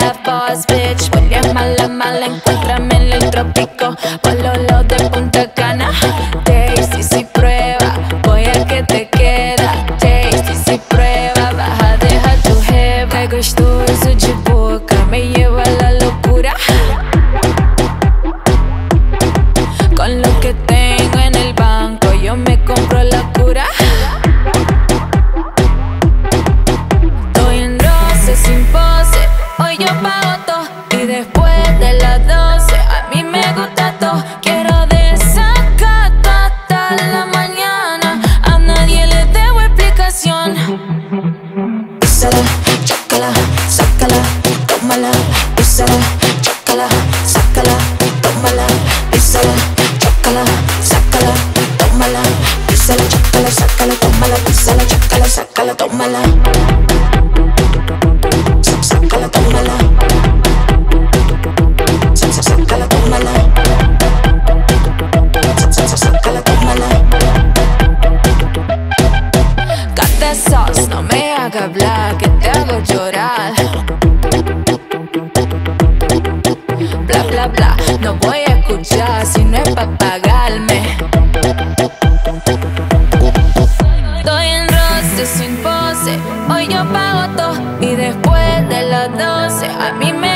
la boss bitch. Huele mala, mala, encuéntrame en el trópico. Pololo de Punta Cana. Tasty, si prueba, voy a que te queda. Tasty, si prueba, vas a dejar tu jeva. Qué gostoso de boca, me lleva a la locura. Con lo que tengo en el banco, yo me compro la cura. Estoy en roce, sin pose, hoy yo pago todo. Y después de las 12, a mí me gusta todo. Quiero desacato hasta la mañana. A nadie le debo explicación. Úsala, chócala, sácala, tómala. Úsala, chócala, sácala, tómala. Úsala, chócala, sácala, tómala. Úsala, chócala, sácala, tómala. Úsala, chócala, sácala, tómala. Sácala, tómala. Sácala, tómala. Sácala, tómala. Got that sauce, no me haga hablar, que te hago llorar. Bla, bla, bla, no voy a escuchar si no es pa' pagarme. Estoy en roce, sin pose, hoy yo pago todo. Y después de las 12, a mí me